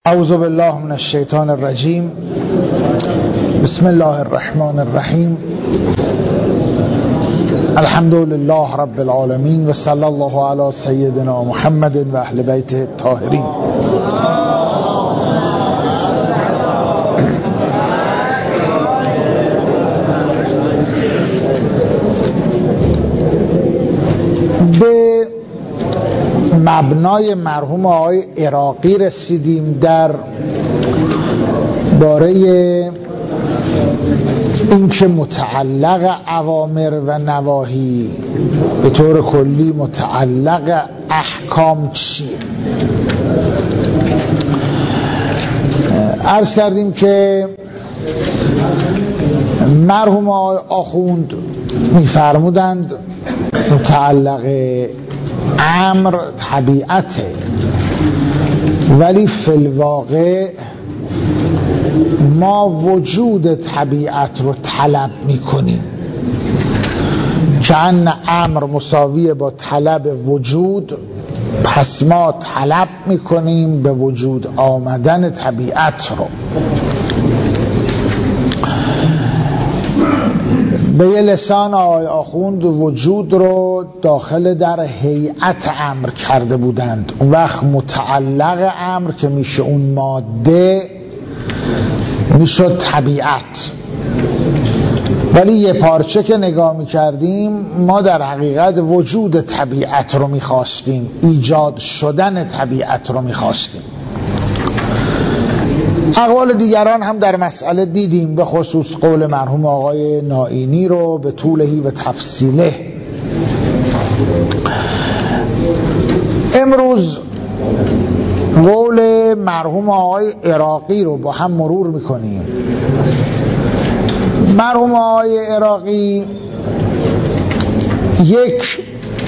اعوذ بالله من الشیطان الرجیم. بسم الله الرحمن الرحیم. الحمد لله رب العالمین و صلی الله علی سیدنا محمد و اهل بیته الطاهرین. به مبنای مرحوم آقای عراقی رسیدیم در باره اینکه متعلق اوامر و نواهی به طور کلی متعلق احکام چیه. عرض کردیم که مرحوم آقای آخوند می‌فرمودند متعلق امر طبیعته، ولی فی الواقع ما وجود طبیعت رو طلب میکنیم، که ان امر مساویه با طلب وجود، پس ما طلب میکنیم به وجود آمدن طبیعت رو. به یه لسان آقای آخوند وجود رو داخل در هیئت امر کرده بودند. اون وقت متعلق امر که میشه اون ماده میشد طبیعت. ولی یه پارچه که نگاه میکردیم ما در حقیقت وجود طبیعت رو میخواستیم، ایجاد شدن طبیعت رو میخواستیم. اقوال دیگران هم در مسئله دیدیم، به خصوص قول مرحوم آقای نائینی رو به طولهی و تفصیله. امروز قول مرحوم آقای عراقی رو با هم مرور میکنیم. مرحوم آقای عراقی یک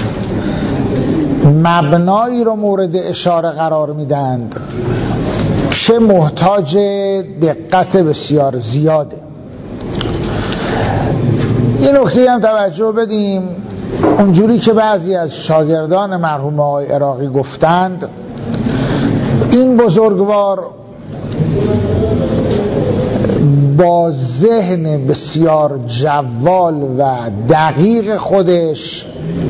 مبنایی رو مورد اشاره قرار میدند که محتاج دقت بسیار زیاده. این نکته هم توجه بدیم، اونجوری که بعضی از شاگردان مرحوم آقای عراقی گفتند، این بزرگوار با ذهن بسیار جوال و دقیق خودش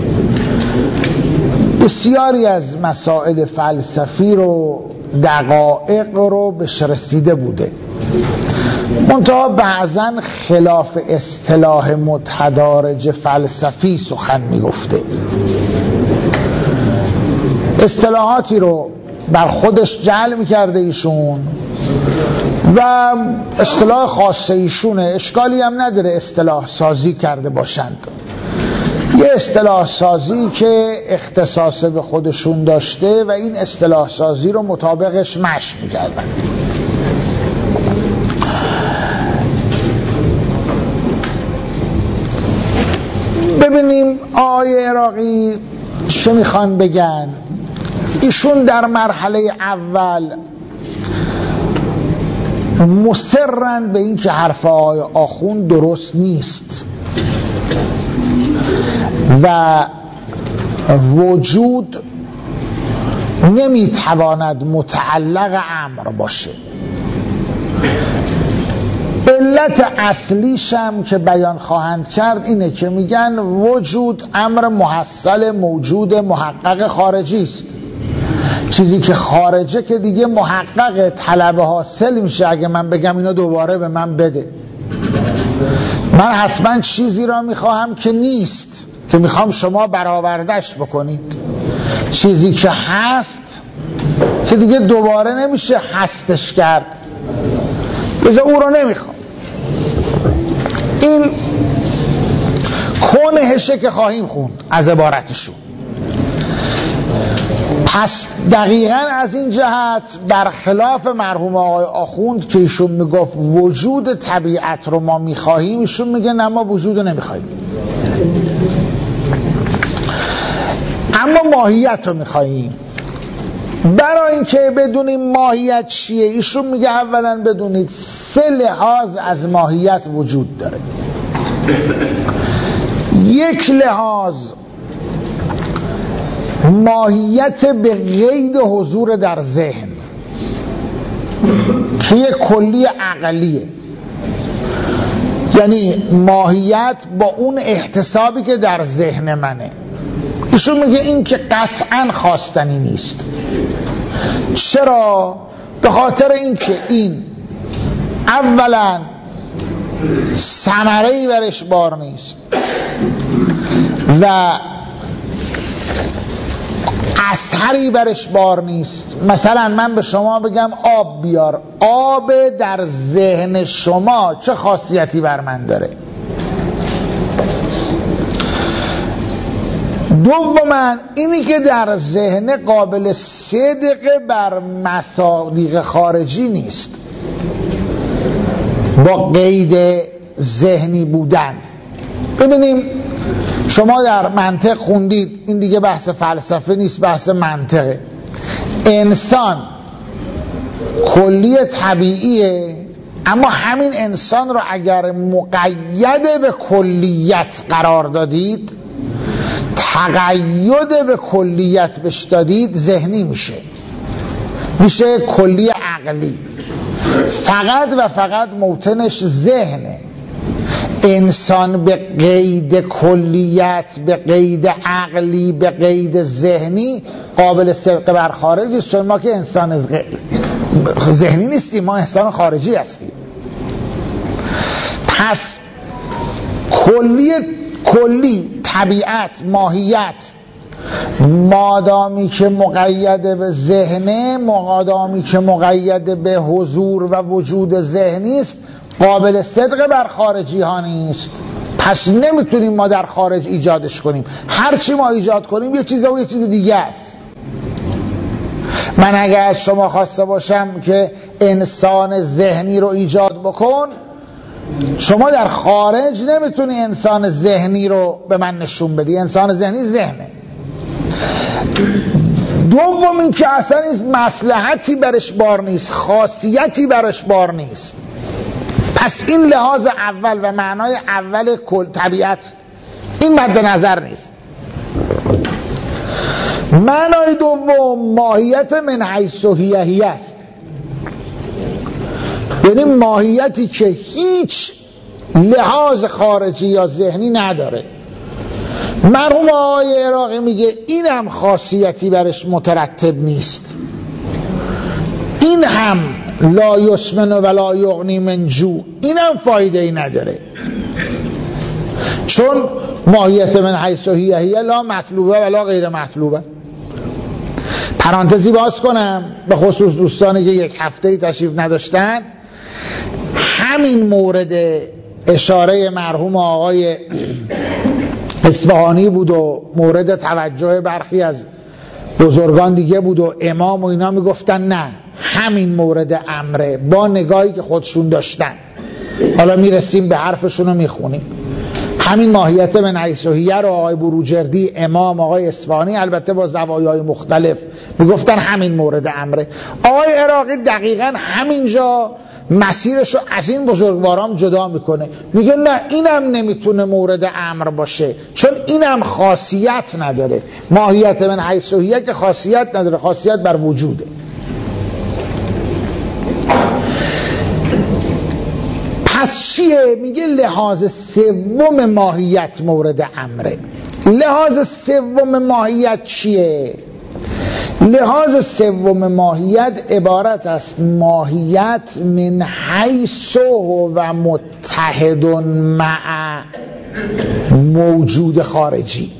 بسیاری از مسائل فلسفی رو، دقایق رو بهش رسیده بوده، منتها بعضا خلاف اصطلاح متدارج فلسفی سخن میگفته. اصطلاحاتی رو بر خودش جعل میکرده ایشون و اصطلاح خاصه ایشونه، اشکالی هم نداره اصطلاح سازی کرده باشند. یه اصطلاح سازی که اختصاص به خودشون داشته و این اصطلاح سازی رو مطابقش مشی میکردن. ببینیم آقای عراقی چه میخوان بگن. ایشون در مرحله اول مصرن به این که حرف آقای آخوند درست نیست و وجود نمیتواند متعلق امر باشه. علت اصلیش هم که بیان خواهند کرد اینه که میگن وجود امر محصل موجود محقق خارجی است. چیزی که خارجه که دیگه محقق طلب حاصل میشه. اگه من بگم اینو دوباره به من بده، من حتما چیزی را میخواهم که نیست، که میخوام شما برآوردش بکنید. چیزی که هست که دیگه دوباره نمیشه هستش کرد، لذا او رو نمیخوام. این کنهشه که خواهیم خوند از عبارتشون. پس دقیقاً از این جهت برخلاف مرحوم آقای آخوند که ایشون میگفت وجود طبیعت رو ما میخواهیم، ایشون میگه نه، ما وجود رو نمیخواهیم، اما ماهیت رو میخواهیم. برای اینکه بدونیم ماهیت چیه، ایشون میگه اولا بدونید 3 لحاظ از ماهیت وجود داره. یک لحاظ ماهیت به قید حضور در ذهن، که یه کلی عقلیه، یعنی ماهیت با اون احتسابی که در ذهن منه. ایشون میگه این که قطعا خواستنی نیست. چرا؟ به خاطر این که این اولا ثمره‌ای برش بار نیست و اثری برش بار نیست. مثلا من به شما بگم آب بیار، آب در ذهن شما چه خاصیتی بر من داره؟ دوما اینی که در ذهن قابل صدق بر مصادیق خارجی نیست، با قید ذهنی بودن. ببینیم شما در منطق خوندید، این دیگه بحث فلسفه نیست، بحث منطقه. انسان کلی طبیعیه، اما همین انسان رو اگر مقید به کلیت قرار دادید، تقید به کلیت بهش دادید، ذهنی میشه کلی عقلی. فقط و فقط موطنش ذهنه. انسان به قید کلیت، به قید عقلی، به قید ذهنی قابل صدق بر خارجی است. چون ما که انسان ذهنی نیستیم، ما انسان خارجی هستیم. پس کلی طبیعت، ماهیت، مادامی که مقید به ذهنه، مادامی که مقید به حضور و وجود ذهنی است، قابل صدق بر خارجی ها نیست. پس نمیتونیم ما در خارج ایجادش کنیم. هرچی ما ایجاد کنیم یه چیز و یه چیز دیگه است. من اگر از شما خواسته باشم که انسان ذهنی رو ایجاد بکن، شما در خارج نمیتونی انسان ذهنی رو به من نشون بدی. انسان ذهنی ذهنه. دوم این که اصلا مصلحتی برش بار نیست، خاصیتی برش بار نیست. پس این لحاظ اول و معنای اول کل طبیعت این مد نظر نیست. معنای دوم ماهیت من حیث هی است، یعنی ماهیتی که هیچ لحاظ خارجی یا ذهنی نداره. مرحوم آقای عراقی میگه این هم خاصیتی برش مترتب نیست، این هم لا یسمن و لا یغنی من جوع، این هم فایده ای نداره. چون ماهیت من حیث هی لا مطلوبه و لا غیر مطلوبه. پرانتزی باز کنم به خصوص دوستانی که یک هفته تشریف نداشتن، همین مورد اشاره مرحوم آقای اصفهانی بود و مورد توجه برخی از بزرگان دیگه بود و امام و اینا میگفتن نه، همین مورد امره، با نگاهی که خودشون داشتن. حالا میرسیم به حرفشون رو میخونیم. همین ماهیت من حیث هی رو آقای بروجردی، امام، آقای اصفهانی، البته با زوایای مختلف، میگفتن همین مورد امره. آقای عراقی دقیقاً همینجا مسیرش رو از این بزرگواران جدا میکنه، میگه نه اینم نمیتونه مورد امر باشه، چون اینم خاصیت نداره. ماهیت من حیث هی که خاصیت نداره، خاصیت بر وجوده. پس چیه؟ میگه لحاظ سوم ماهیت مورد امره. لحاظ سوم ماهیت چیه؟ لحاظ سوم ماهیت عبارت است ماهیت من حیث و متحد مع موجود خارجی.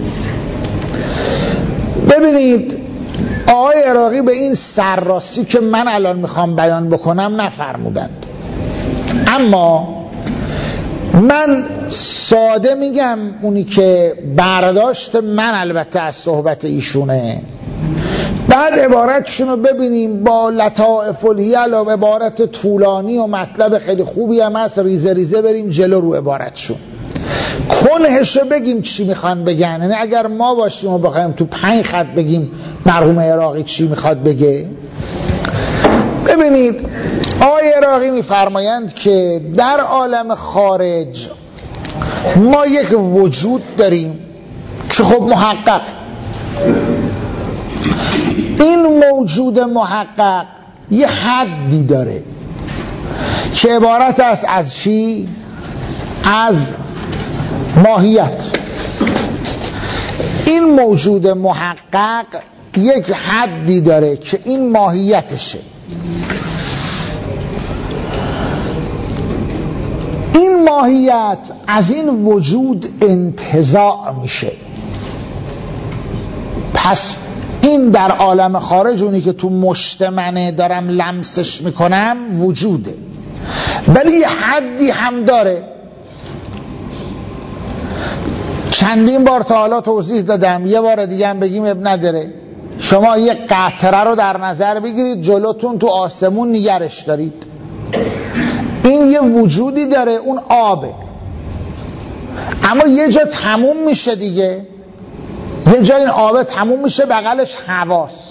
ببینید آقای عراقی به این سرراستی که من الان میخوام بیان بکنم نفرمودند، اما من ساده میگم اونی که برداشت من البته از صحبت ایشونه. بعد عبارتشون رو ببینیم با لطائف الحیل و عبارت طولانی و مطلب خیلی خوبی هم هست، ریزه ریزه بریم جلو رو عبارتشون، کنهشو بگیم چی میخوان بگن. یعنی اگر ما باشیم و بخوایم تو 5 خط بگیم مرحوم عراقی چی میخواد بگه. ببینید آقای عراقی میفرمایند که در عالم خارج ما یک وجود داریم که خب محقق، این موجود محقق یه حدی داره که عبارت است از چی؟ از ماهیت. این موجود محقق یک حدی داره که این ماهیتشه. این ماهیت از این وجود انتزاع میشه. پس این در عالم خارج، اونی که تو مشتمنه دارم لمسش میکنم، وجوده، ولی یه حدی هم داره. چندین بار تا حالا توضیح دادم، یه بار دیگه هم بگیم اب نداره. شما یه قطره رو در نظر بگیرید جلوتون تو آسمون نگرش دارید، این یه وجودی داره، اون آبه، اما یه جا تموم میشه دیگه، یه جا این آبه تموم میشه، بغلش هواست.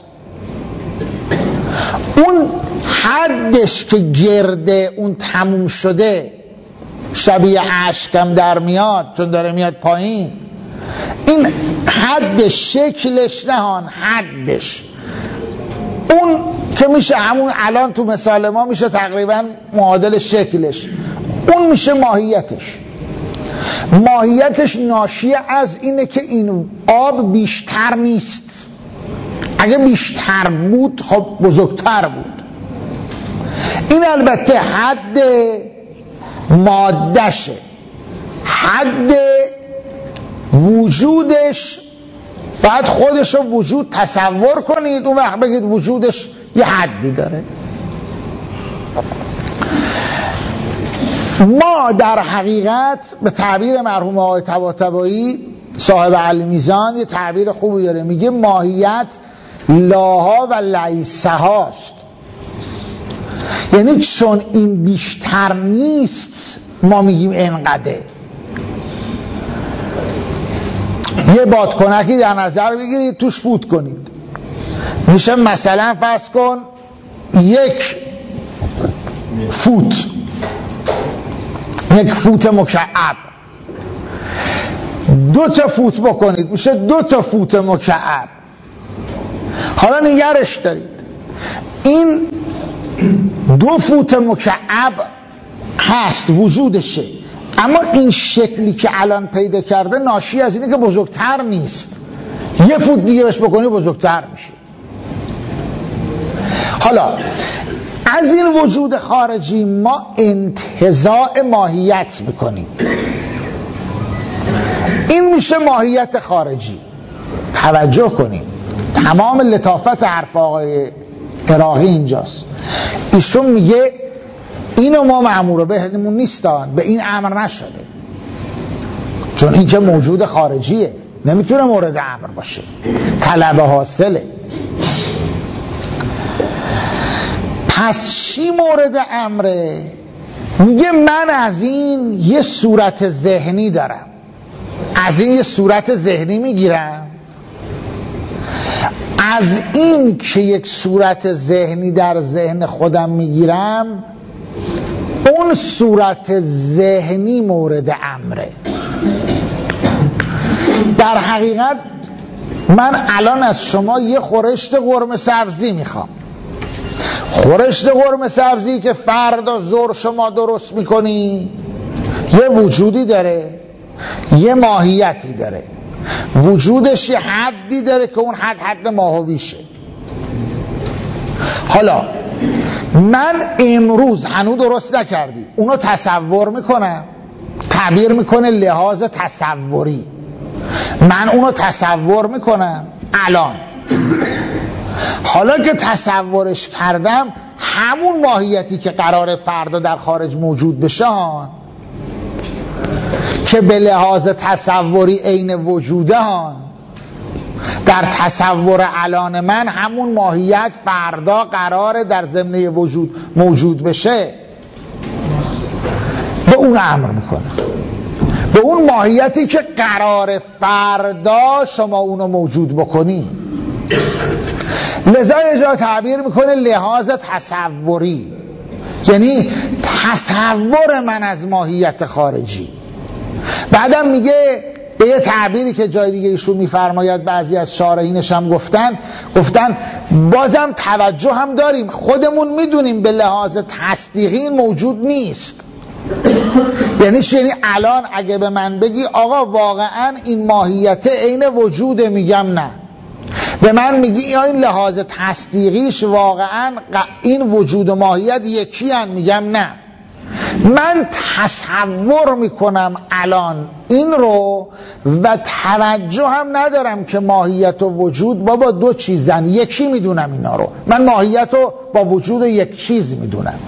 اون حدش که گرده اون تموم شده شبیه اشکم در میاد چون داره میاد پایین، این حدش، شکلش نهان، حدش اون که میشه همون الان تو مثال ما میشه تقریبا معادل شکلش، اون میشه ماهیتش. ماهیتش ناشی از اینه که این آب بیشتر نیست. اگه بیشتر بود خب بزرگتر بود. این البته حد مادهشه، حد وجودش. بعد خودش رو وجود تصور کنید، اون وقت بگید وجودش یه حدی داره. ما در حقیقت به تعبیر مرحوم آقای طباطبایی صاحب المیزان یه تعبیر خوبی داره، میگه ماهیت لاها و لیسه هاست. یعنی چون این بیشتر نیست ما میگیم اینقدر. یه بادکنکی در نظر بگیرید، توش فوت کنید، میشه مثلا فرض کن 1 فوت، 1 فوت مکعب. 2 تا فوت بکنید میشه 2 تا فوت مکعب. حالا نگرش دارید، این 2 فوت مکعب هست، وجودشه، اما این شکلی که الان پیدا کرده ناشی از اینه که بزرگتر نیست. 1 فوت دیگه بهش بکنی بزرگتر میشه. حالا از این وجود خارجی ما انتزاع ماهیت میکنیم، این میشه ماهیت خارجی. توجه کنیم، تمام لطافت حرف آقای عراقی اینجاست. ایشون میگه اینو ما مأمور بهمون نیستان، به این امر نشده، چون این که موجود خارجیه نمیتونه مورد امر باشه، طلب حاصله. پس چی مورد امره؟ میگه من از این یه صورت ذهنی دارم، از این یه صورت ذهنی میگیرم. از این که یک صورت ذهنی در ذهن خودم میگیرم، اون صورت ذهنی مورد امره. در حقیقت من الان از شما یه خورشت قرمه سبزی میخوام. خورشت قرمه سبزی که فردا ظهر شما درست میکنی یه وجودی داره، یه ماهیتی داره، وجودش یه حدی داره که اون حد ماهویشه. حالا من امروز هنوز درست نکردی، اونو تصور میکنم، تعبیر میکنه لحاظ تصوری، من اونو تصور میکنم الان. حالا که تصورش کردم، همون ماهیتی که قراره فردا در خارج موجود بشه که به لحاظ تصوری عین وجوده در تصور الان من همون ماهیت فردا قراره در ضمن وجود موجود بشه، به اون امر میکنه، به اون ماهیتی که قراره فردا شما اونو موجود بکنی. لذا اجا تعبیر میکنه لحاظ تصوری، یعنی تصور من از ماهیت خارجی. بعدم میگه به یه تعبیری که جای دیگه ایشون میفرماید، بعضی از شارحینش هم گفتن بازم توجه هم داریم، خودمون میدونیم به لحاظ تصدیقی موجود نیست. یعنی الان اگه به من بگی آقا واقعا این ماهیت عین وجوده، میگم نه. به من میگی یا این لحاظ تصدیقیش واقعا این وجود و ماهیت یکی هن، میگم نه. من تصور میکنم الان این رو و توجه هم ندارم که ماهیت و وجود بابا دو چیزن، یکی میدونم اینا رو. من ماهیت رو با وجود یک چیز میدونم.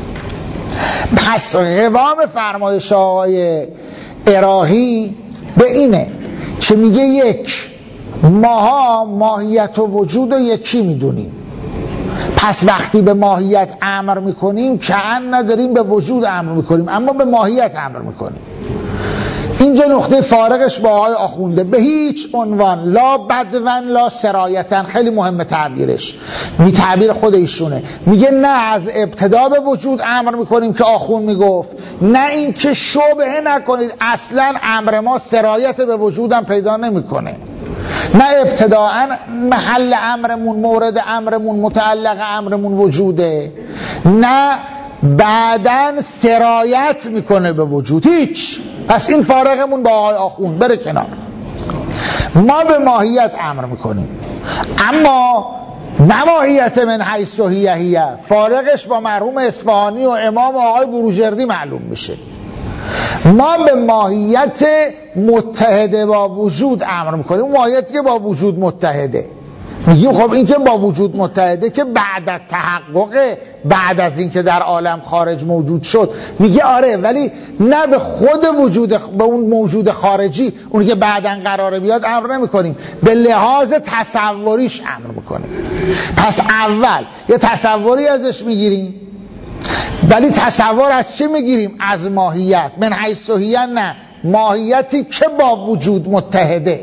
پس قوام فرمایش آقای عراقی به اینه که میگه یک، ماها ماهیت و وجود و یکی میدونیم، پس وقتی به ماهیت امر میکنیم که نداریم به وجود امر میکنیم، اما به ماهیت امر میکنیم. اینجا نقطه فارقش با آقای آخونده، به هیچ عنوان لا بدون لا سرایتن، خیلی مهمه تعبیرش، تعبیر خود ایشونه، میگه نه از ابتدا به وجود امر میکنیم که آخون میگفت، نه این که شبهه نکنید اصلا امر ما سرایت به وجودم پیدا نمیکنه، نه ابتداء محل امرمون، مورد امرمون، متعلق امرمون وجوده، نه بعدن سرایت میکنه به وجود، هیچ. پس این فارقمون با آقای آخوند، بره کنار. ما به ماهیت امر میکنیم، اما نه ماهیت من حیث هیه، فارقش با مرحوم اصفهانی و امام آقای بروجردی معلوم میشه. ما به ماهیت متحده با وجود امر میکنیم، ماهیتی که با وجود متحده. میگیم خب این که با وجود متحده که بعد از تحقق، بعد از این که در عالم خارج موجود شد، میگه آره، ولی نه به خود وجود، به اون موجود خارجی، اونی که بعداً قراره بیاد امر نمی کنیم، به لحاظ تصوریش امر میکنیم. پس اول یه تصوری ازش میگیریم، ولی تصور از چه میگیریم؟ از ماهیت. من حیث هیه نه، ماهیتی که با وجود متحده.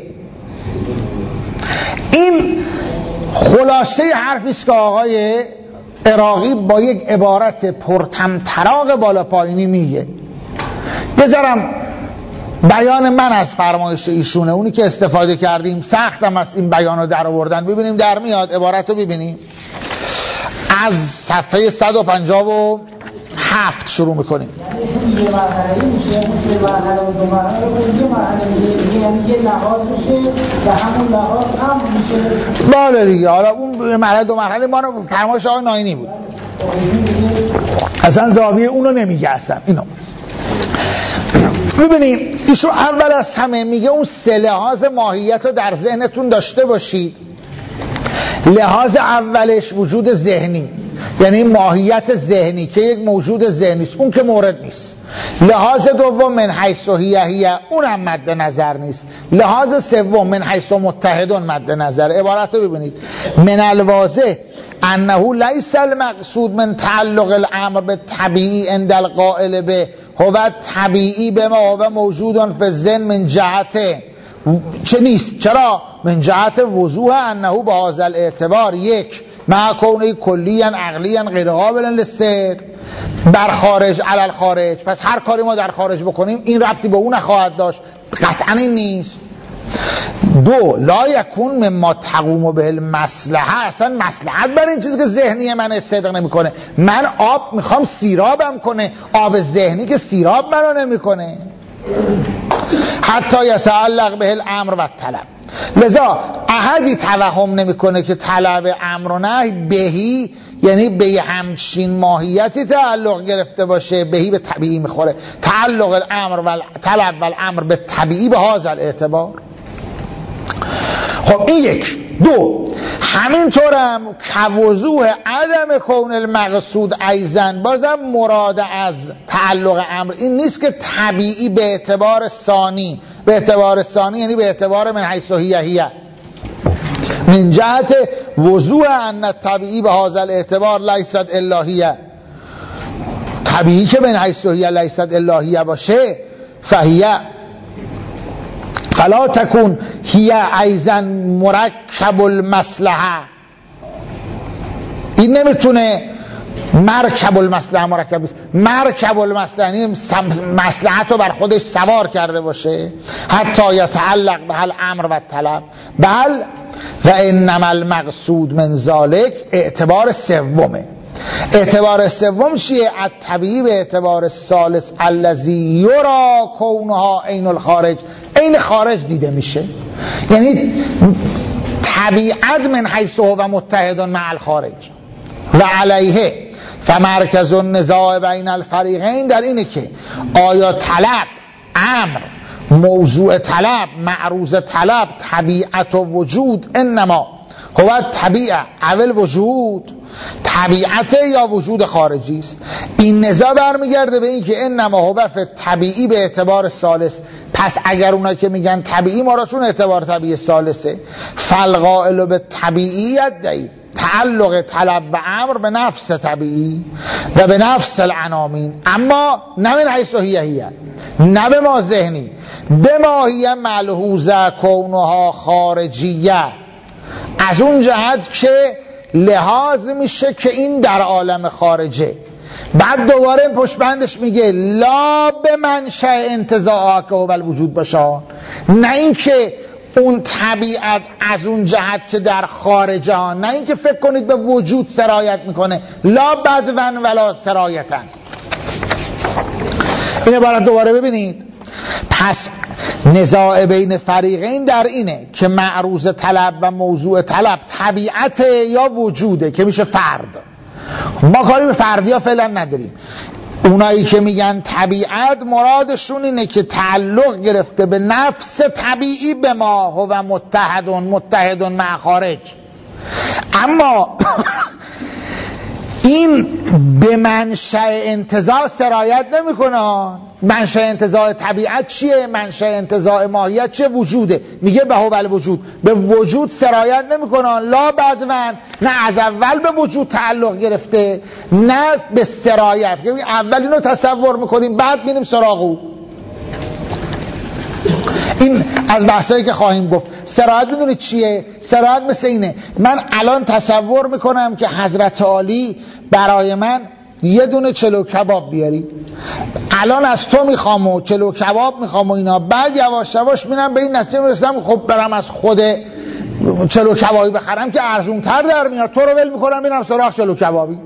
این خلاصه حرفی است که آقای عراقی با یک عبارت پرطمطراق بالا پایینی میگه. بذارم بیان من از فرمایش ایشونه، اونی که استفاده کردیم، سختم از این بیان رو در آوردن، ببینیم در میاد. عبارت رو ببینیم، از صفحه 157 شروع میکنیم. بله دیگه، حالا اون مرحله دو مرحله ما رو فرمایش آقای ناینی بود، اصلا زاویه اونو نمیگه اصلا. اینو ببینیم، ایشون اول از همه میگه اون سه لحاظ ماهیت رو در ذهنتون داشته باشید. لحاظ اولش وجود ذهنی، یعنی ماهیت ذهنی که یک موجود ذهنی است، اون که مورد نیست. لحاظ دوم من حیث هیه، اون هم مد نظر نیست. لحاظ سوم من حیث متحدون مد نظر. عبارت رو ببینید، من الواضح انه لیس المقصود من تعلق الامر به طبیعی عند القائل به هو طبیعی به ما هو موجودون فی الذهن من جهته چه نیست. چرا؟ من جهت وضوح انه به هذا الاعتبار یک مع کونه کلیاً عقلیاً غیر قابل للصدق بر خارج علی الخارج. پس هر کاری ما در خارج بکنیم این ربطی به اون نخواهد داشت، قطعاً این نیست. دو، لا یکون مما تقوم به المصلحه، اصلا مصلحت برای این چیزی که ذهنی من صدق نمیکنه. من آب میخوام سیرابم کنه، آب ذهنی که سیراب منو نمیکنه. حتی یتعلق به الامر و طلب، لذا احدی توهم نمیکنه که طلب امر و نهی بهی، یعنی به همچین ماهیتی تعلق گرفته باشه. بهی به طبیعی میخوره، تعلق الامر و طلب و الامر به طبیعی به هذا الاعتبار. خب این یک. دو، همینطورم کوضوح عدم کون المقصود ایزن، بازم مراد از تعلق امر این نیست که طبیعی به اعتبار ثانی، به اعتبار ثانی یعنی به اعتبار من حیث هیه، من جهت وضوح ان طبیعی به هذا الاعتبار لیست الهیه. طبیعی که من حیث هیه لیست الهیه باشه، فهیه فلا تکون هیه ایزن مرکب المصلحه. این نمیتونه مرکب المصلحه مرکب است. مرکب المصلحه یعنی مصلحت رو بر خودش سوار کرده باشه، حتی یتعلق به الامر و طلب. بل و انما المقصود من ذالک اعتبار سومه. اعتبار سوم چیه؟ الطبیعی به اعتبار ثالث الذی یرا کونها عین الخارج، عین خارج دیده میشه. یعنی طبیعت من حیث هو متحد مع الخارج و علیه فمرکز النزاع بین الفریقین در اینه که آیا طلب، امر، موضوع طلب، معروض طلب، طبیعت و وجود انما هو طبیعه اول وجود، طبیعت یا وجود خارجی است. این نزاع برمیگرده به این که انما هو طبیعی به اعتبار ثالث. پس اگر اونا که میگن طبیعی، ما را چون اعتبار طبیعی ثالثه، فالقائل به طبیعیت دهی تعلق طلب و امر به نفس طبیعی و به نفس العنامین، اما نه من حیث هیه، نه به ما ذهنی، به ماهیه ملحوظه کونها خارجیه، از اون جهت که لحاظ میشه که این در عالم خارجه. بعد دوباره پشت بندش میگه لا به منشأ انتزاعها که هو الوجود باشه، نه این که اون طبیعت از اون جهت که در خارجه ها، نه این که فکر کنید به وجود سرایت میکنه، لا بدون ولا سرایتن. اینه باید دوباره ببینید. پس نزاع بین فریقین در اینه که معروض طلب و موضوع طلب طبیعت یا وجوده که میشه فرد. ما کاری به فردی ها فعلا نداریم. اونایی که میگن طبیعت مرادشون اینه که تعلق گرفته به نفس طبیعی به ما هو متحد مع خارج. اما این به منشأ انتزاع سرایت نمیکنه. منشأ انتزاع طبیعت چیه؟ منشأ انتزاع ماهیت چیه؟ وجوده. میگه به هو الوجود، به وجود سرایت نمیکنه، لا بدون، نه از اول به وجود تعلق گرفته، نه به سرایت. اول اینو تصور میکنیم بعد میریم سراغ او. این از بحثایی که خواهیم گفت. سرایت میدونید چیه؟ سرایت مثل اینه، من الان تصور میکنم که حضرت عالی برای من یه دونه چلو کباب بیاری، الان از تو میخوام و چلو کباب میخوام و اینا، بعد یواش یواش میرم به این نتیجه میرسم خب برم از خود چلو کبابی بخرم که ارزون تر در میاد، تو رو ول میکنم میرم سراغ چلو کبابی.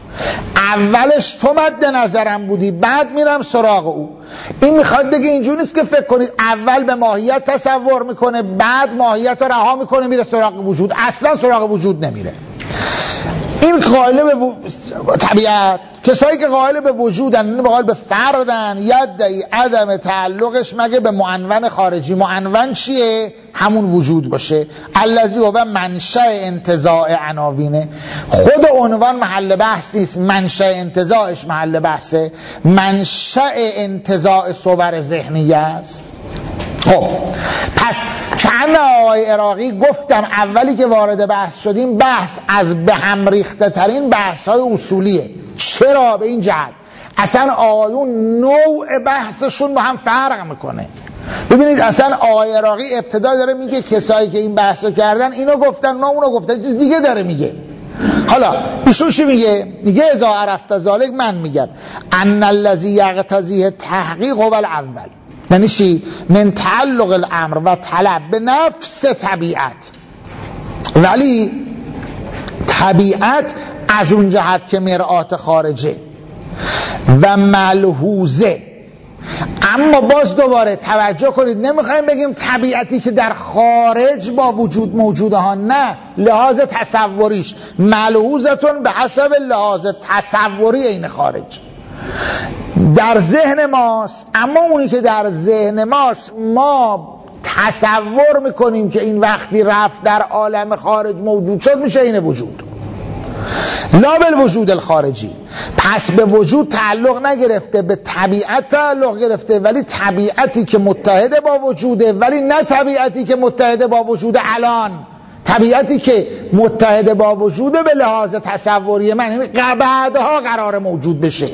اولش تو مد نظرم بودی، بعد میرم سراغ او. این میخواد بگه اینجوری نیست که فکر کنید اول به ماهیت تصور میکنه بعد ماهیت رو رها میکنه میره سراغ وجود. اصلا سراغ وجود نمیره. این قائل به طبیعت، کسایی که قائل به وجودن، قائل به فردن، یدعی عدم تعلقش مگه به معنون خارجی. معنون چیه؟ همون وجود باشه. الذی هو منشأ انتزاع عناوینه. خود عنوان محل بحث نیست، منشأ انتزاعش محل بحثه. منشأ انتزاع صور ذهنیه است. خب پس چند آقای عراقی گفتم اولی که وارد بحث شدیم، بحث از به هم ریخته ترین بحث های اصولیه. چرا؟ به این جهت اصلا آقایون نوع بحثشون با هم فرق میکنه. ببینید اصلا آقای عراقی ابتدا داره میگه کسایی که این بحثو کردن اینو گفتن نه اونو گفتن، چیز دیگه داره میگه. حالا ایشون چی میگه؟ میگه اذا عرفت ذالک، من میگم ان الذی یقتضیه تحقیق هو الاول، یعنی چی؟ من تعلق الامر و طلب به نفس طبیعت، ولی طبیعت از اون جهت که مرآت خارجه و ملحوظه. اما باز دوباره توجه کنید، نمیخوایم بگیم طبیعتی که در خارج با وجود موجوده ها، نه، لحاظ تصوریش ملحوظتون به حسب لحاظ تصوری این خارج در ذهن ماست. اما اونی که در ذهن ماست ما تصور میکنیم که این وقتی رفت در عالم خارج موجود شد میشه این وجود، لا بالوجود الخارجی. پس به وجود تعلق نگرفته، به طبیعت تعلق گرفته، ولی طبیعتی که متحد با وجوده، ولی نه طبیعتی که متحد با وجود الان. طبیعتی که متحد با وجوده به لحاظ تصوری من، یعنی بعدها قرار موجود بشه.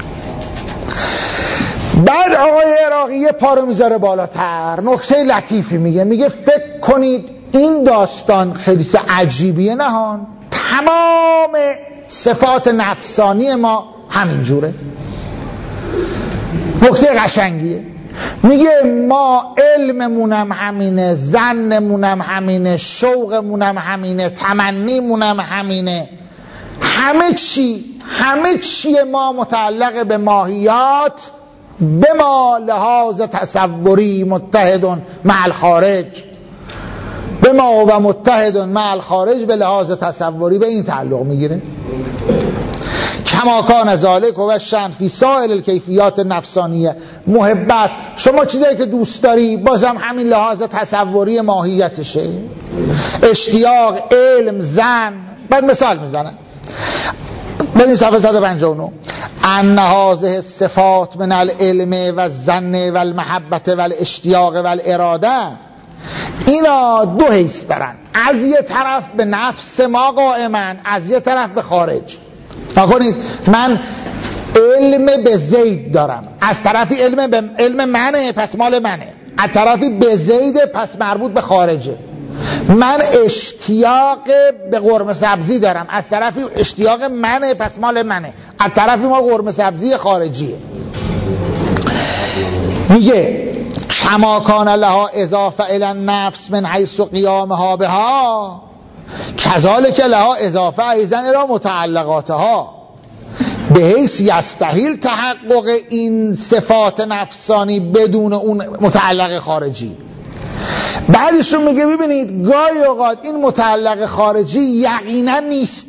بعد آقای عراقی یه پارو میذاره بالاتر، نکته لطیفی میگه فکر کنید این داستان خیلی عجیبیه نهان، تمام صفات نفسانی ما همینجوره. نکته قشنگیه. میگه ما علممونم همینه، ظنمونم همینه، شوقمونم همینه، تمنیمونم همینه، همه چی ما متعلق به ماهیات به ما لحاظ تصوری متحد مع الخارج، به ما و متحد مع الخارج به لحاظ تصوری به این تعلق میگیره. کما کان ذالک و شأن فی سائر الکیفیات نفسانیه. محبت، شما چیزایی که دوست داری بازم همین لحاظ تصوری ماهیتشه. اشتیاق، علم، ظن. بعد مثال میزنن، ببین صفحه 159. ان هذه الصفات من العلم و الظن و المحبت و الاشتیاق و الاراده، اینا دو حیث دارن، از یه طرف به نفس ما قائمن، از یه طرف به خارج. نکنید من علم به زید دارم، از طرفی علم منه پس مال منه، از طرفی به زید پس مربوط به خارجه. من اشتیاق به قرمه سبزی دارم، از طرفی اشتیاق منه پس مال منه، از طرفی ما قرمه سبزی خارجیه. میگه کما کان لها اضافه الی النفس من حیث قیامها بها کذالک لها اضافه ایضا الی متعلقاتها به حیث یستحیل تحقق این صفات نفسانی بدون اون متعلق خارجی. بعدشون میگه ببینید گاهی اوقات این متعلق خارجی یقینا نیست.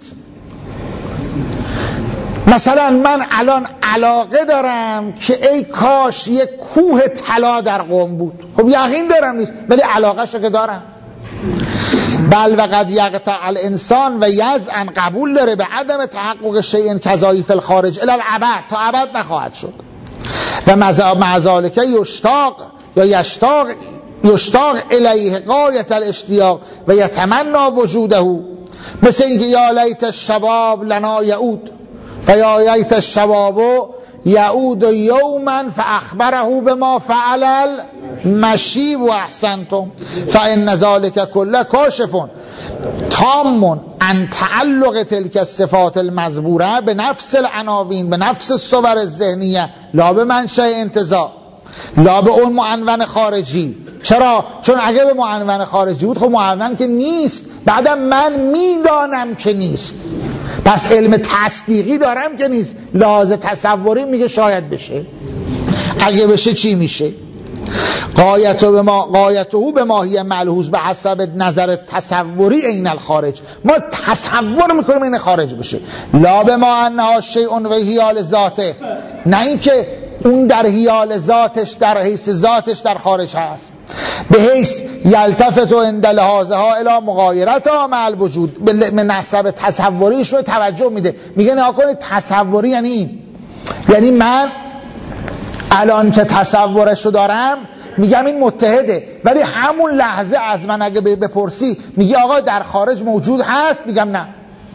مثلا من الان علاقه دارم که ای کاش یک کوه طلا در قم بود، خب یقین دارم نیست، ولی علاقه شو که دارم. بل و قد یقطع الانسان و یزعن، قبول داره به عدم تحقق شیء کذایی فی الخارج الی الابد، تا ابد نخواهد شد. و مع ذالک یشتاق یا یشتاق الیه غایت الاشتیاق و یتمنی وجوده، مثل اینکه یا لیت الشباب لنا یعود و یا لیت الشباب یعود یوما فاخبره بما فعل المشیب و احسنتم فان ذلک کله کاشف تام عن تعلق تلک الصفات المذبوره به نفس العناوین، به نفس الصور الذهنیه، لا به منشأ انتزاع، لا به اون معنون خارجی. چرا؟ چون اگه به معنون خارجی بود خب معنون که نیست، بعدم من میدانم که نیست، پس علم تصدیقی دارم که نیست، لحاظ تصوری میگه شاید بشه. اگه بشه چی میشه؟ غایته به ماهی ملحوظ به حسب نظر تصوری این الخارج، ما تصور میکنیم این خارج بشه. لا به ما انها شیء و حیال ذاته، نه اینکه اون در حیال ذاتش، در حیث ذاتش در خارج هست. به حیث یلتفت و عند لحاظها الی مغایرتها مع الوجود، به نسب تصوریش رو توجه میده. میگه نه کنید تصوری یعنی من الان که تصورش رو دارم میگم این متحده، ولی همون لحظه از من اگه بپرسی میگی آقا در خارج موجود هست، میگم نه.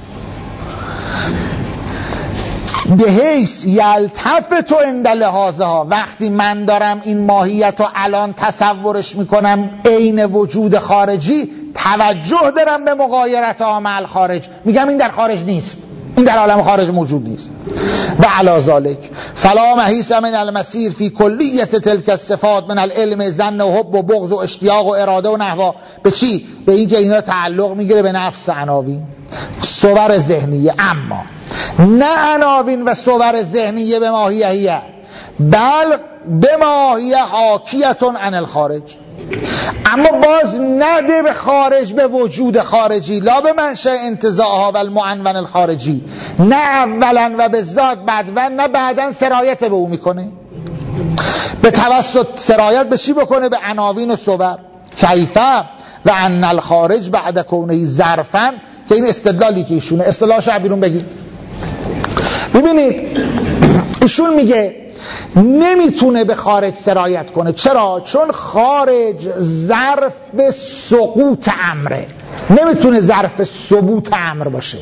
به حیث یلتفت و عند لحاظها، وقتی من دارم این ماهیت رو الان تصورش میکنم عین وجود خارجی، توجه دارم به مغایرتها مع الخارج، میگم این در خارج نیست، این در عالم خارج موجود نیست. و علی ذلک فلا محیص من المسیر فی کلیت تلک الصفات من العلم ظن و حب و بغض و اشتیاق و اراده و نحوا. به چی؟ به اینکه اینا تعلق میگیره به نفس عناوین، صور ذهنیه، اما نه عناوین و صور ذهنیه به ماهیه، بل به ماهیه حاکیتون عن الخارج، اما باز نده به خارج، به وجود خارجی، لا به منشأ انتزاعها و المعنون الخارجی، نه اولا و به ذات بعد و نه بعدا سرایت به او میکنه. به توسط سرایت به چی بکنه؟ به عناوین و صور. کیفه و ان الخارج بعد کونه ظرفا، که این استدلالی که ایشونه اصطلاحش بیرون بگیم. ببینید ایشون میگه نمیتونه به خارج سرایت کنه. چرا؟ چون خارج ظرف سقوط امره، نمیتونه ظرف ثبوت امر باشه.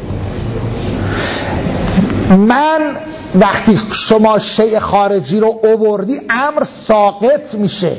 من وقتی شما شیء خارجی رو آوردی امر ساقط میشه،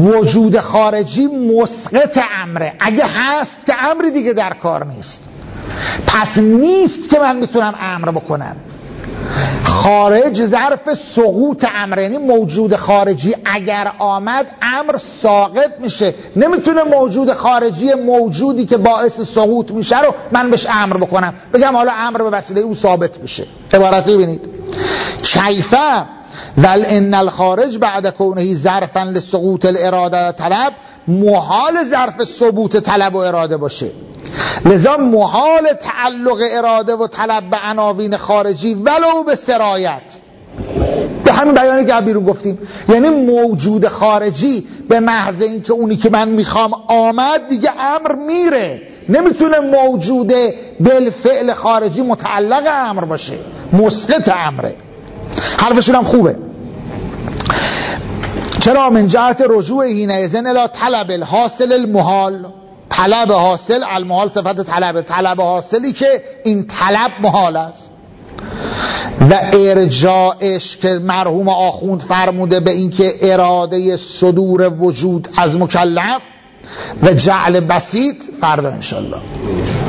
وجود خارجی مسقط امره، اگه هست که امری دیگه در کار نیست. پس نیست که من میتونم امر بکنم. خارج ظرف سقوط امر، یعنی موجود خارجی اگر آمد امر ساقط میشه. نمیتونه موجود خارجی موجودی که باعث سقوط میشه رو من بهش امر بکنم، بگم حالا امر به وسیله او ثابت میشه. عبارت ببینید، کیفه ول ان الخارج بعد کونه ظرفا لسقوط الاراده طلب، محال ظرف ثبوت طلب و اراده باشه، لذا محال تعلق اراده و طلب به عناوین خارجی ولو به سرایت. به همین بیانی که بیرون گفتیم، یعنی موجود خارجی به محض اینکه اونی که من میخوام آمد دیگه امر میره، نمیتونه موجود بالفعل خارجی متعلق امر باشه، مسقط امره. حرفشون هم خوبه. چرا؟ من جهت رجوع حینئذ الی طلب الحاصل المحال، طلب حاصل، المحال صفت طلب، طلب حاصلی که این طلب محال است، و ارجاعش که مرحوم آخوند فرموده به این که اراده صدور وجود از مکلف و جعل بسیط فردا انشالله.